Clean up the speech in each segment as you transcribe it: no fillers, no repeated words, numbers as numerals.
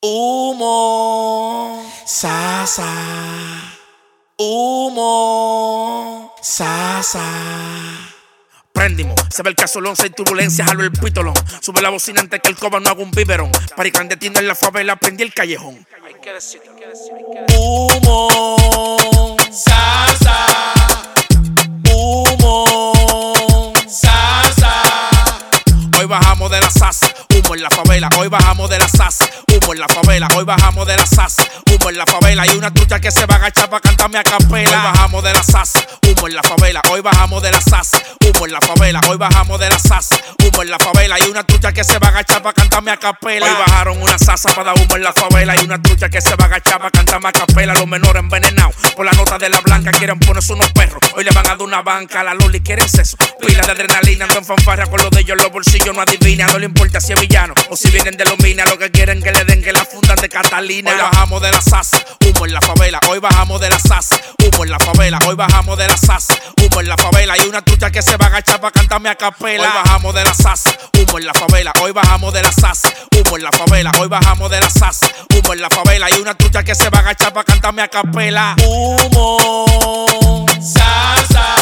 Humo, sasa. Humo, sasa. Prendimos, se ve el casolón, seis turbulencias, jalo el pitolón. Sube la bocina antes que el coba no haga un biberón. Para clandestino en la favela, prendí el callejón. Hay que decirlo. Humo, sasa. Humo, sasa. Hoy bajamos de la sasa, humo en la favela. Hoy bajamos de la sasa, humo en la favela. Hoy bajamos de la sasa, humo en la favela. Hay una trucha que se va a agachar para cantarme a capela. Hoy bajamos de la sasa, humo en la favela. Hoy bajamos de la sasa, humo en la favela. Hoy bajamos de la sasa, humo en la favela. Hay una trucha que se va a agachar para cantarme a capela. Hoy bajaron una sasa para dar humo en la favela. Hay una trucha que se va a agachar para cantarme a capela. Los menores envenenados por la nota de la blanca quieren ponerse unos perros. Hoy le van a dar una banca a la loli, quieren sexo. Pila de adrenalina, ando en fanfarria con los de ellos. Los bolsillos no adivina, no le importa si es villano o si vienen de los minas. Lo que quieren que le den que la fundan de Catalina. Hoy bajamos de la sasa, humo en la favela. Hoy bajamos de la sasa, humo en la favela. Hoy bajamos de la sasa, humo en la favela. Hay una trucha que se va a agachar para cantarme a capela. Hoy bajamos de la sasa, humo en la favela. Hoy bajamos de la sasa, humo en la favela. Hoy bajamos de la sasa, humo en la favela. Hay una trucha que se va a agachar para cantarme a capela. Humo, sasa.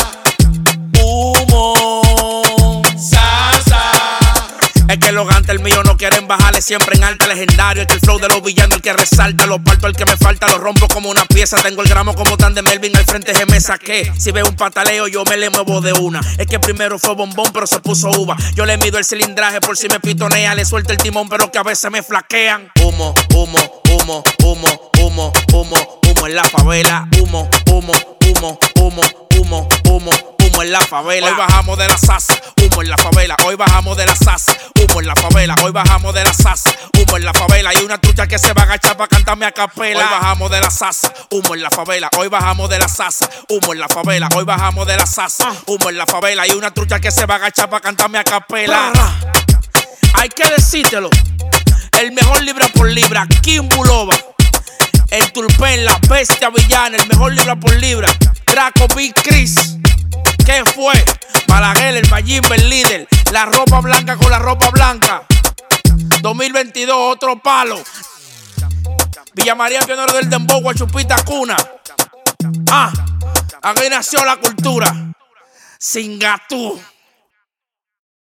Humo, sasa. Es que los gantes el mío no quieren bajarle siempre en alta, legendario. Es que el flow de los villanos el que resalta. Los parto el que me falta, los rompo como una pieza. Tengo el gramo como tan de Melvin, al frente se me saqué. Si veo un pataleo yo me le muevo de una. Es que primero fue bombón pero se puso uva. Yo le mido el cilindraje por si me pitonea. Le suelto el timón pero que a veces me flaquean. Humo, humo, humo, humo, humo, humo, humo en la favela. Humo, humo, humo, humo, humo, humo, humo en la favela. Hoy bajamos de la sasa, humo en la favela. Hoy bajamos de la sasa, humo en la favela. Hoy bajamos de la sasa, humo en la favela. Hay una trucha que se va a agachar para cantarme a capela. Hoy bajamos de la sasa, humo en la favela. Hoy bajamos de la sasa, humo en la favela. Hoy bajamos de la sasa, humo en la favela. Hay una trucha que se va a agachar para cantarme a capela. Hay que decírtelo. El mejor libra por libra, Kim Bulova. El Turpen, la bestia villana. El mejor libra por libra, Draco Big Chris. ¿Qué fue? Balaguer, el Mayimbe, el líder. La ropa blanca con la ropa blanca. 2022, otro palo. Villa María, pionero del dembow, Guachupita cuna. Aquí nació la cultura. Singatú.